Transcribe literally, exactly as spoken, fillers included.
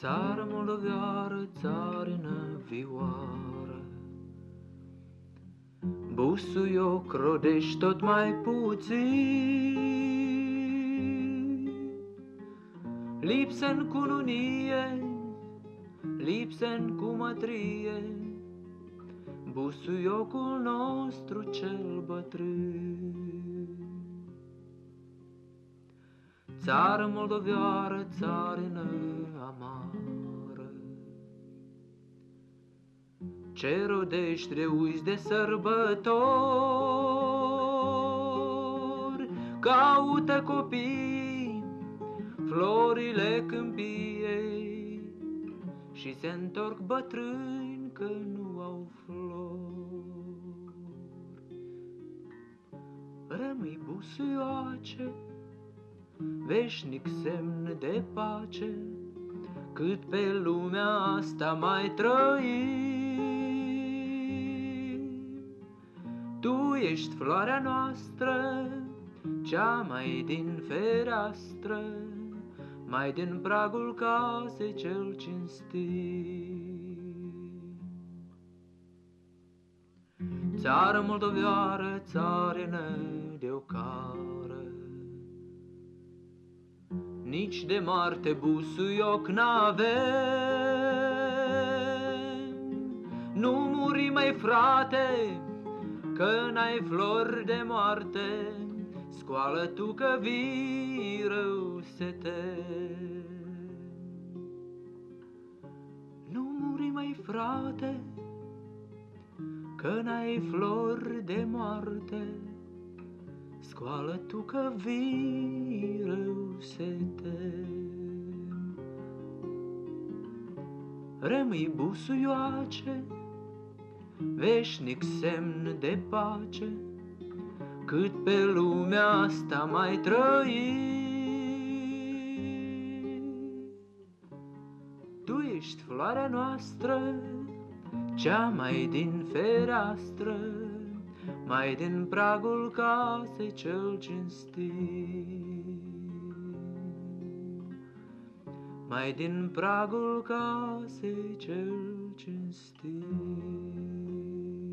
Țară moldoveară, țarină vioară, busuioc rodești tot mai puțin. Lipsă-n cununie, lipsă-n cu mătrie, busuiocul nostru cel bătrân. Țară moldoveară, țarină amară, ce rodești de uiți de sărbători, caută copii florile câmpiei și se întorc bătrâni că nu au flori. Rămâi busuioace, veșnic semn de pace, cât pe lumea asta mai trăim. Tu ești floarea noastră, cea mai din fereastră, mai din pragul casei cel cinstit. Țară moldoveară, țarină de ocară, nici de Marte busuioc n-avem. Nu muri, mai frate, că n-ai flori de moarte, scoală tu că vii rău se tem. Nu muri, mai frate, că n-ai flori de moarte, scoală tu că vii rău se tem. Rămâi busuioace, veșnic semn de pace, cât pe lumea asta mai trăi. Tu ești floarea noastră, cea mai din fereastră, mai din pragul casei cel cinstit, mai din pragul casei cel cinstit.